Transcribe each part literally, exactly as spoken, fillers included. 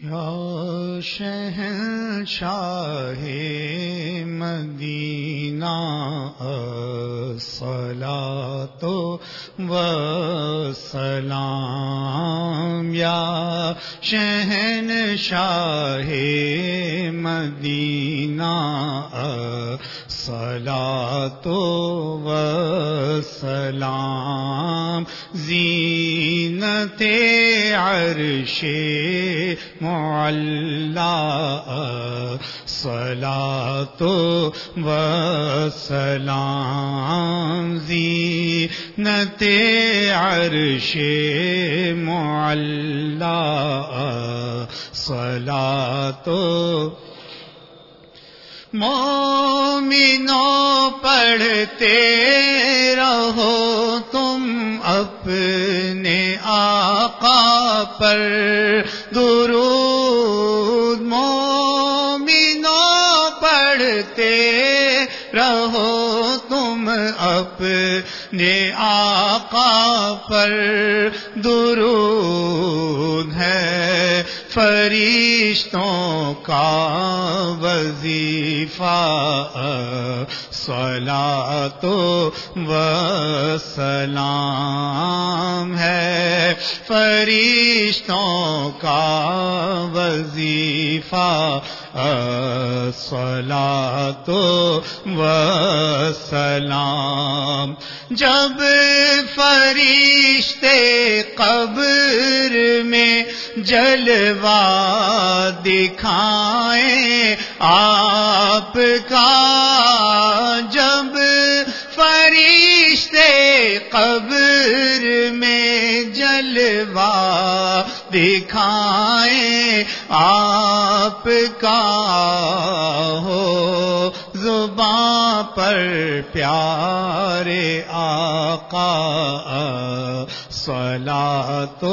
یا شہنشاہ مدینہ الصلاۃ والسلام، یا شہنشاہ مدینہ الصلاۃ والسلام، زینت عرش معلا الصلاۃ والسلام، زینت عرش معلا الصلاۃ۔ مومنوں پڑھتے رہو تم اپنے آقا پر درود، مومنوں پڑھتے رہو تم اپنے آقا پر درود، ہے فرشتوں کا وظیفہ الصلاۃ والسلام، ہے فرشتوں کا وظیفہ الصلاۃ والسلام۔ جب فرشتے قبر میں جلوہ دکھائیں آپ کا، جب فرشتے قبر میں جلوہ دکھائیں آپ کا، ہو زباں پر پیارے آقا الصلاۃ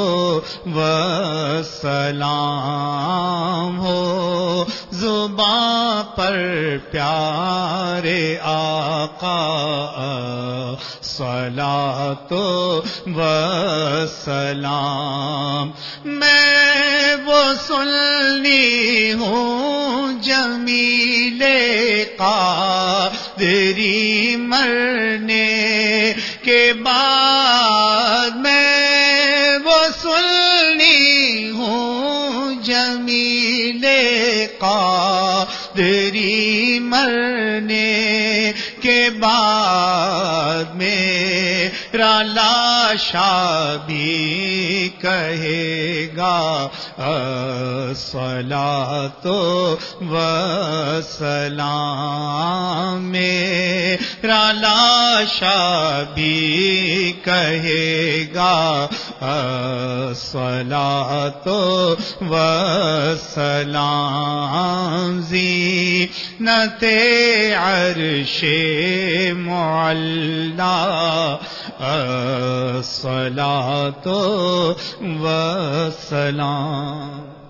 والسلام، ہو زباں پر پیارے آقا الصلاۃ والسلام۔ میں وہ سنی ہوں جمیل قادری مرنے کے بعد، میں وہ سنی ہوں جمیل قادری مرنے کے بعد، میرا لاشا بھی کہے گا الصلاۃ والسلام، میرا لاشا بھی کہے گا الصلاۃ والسلام، زینت عرش معلا الصلاۃ والسلام۔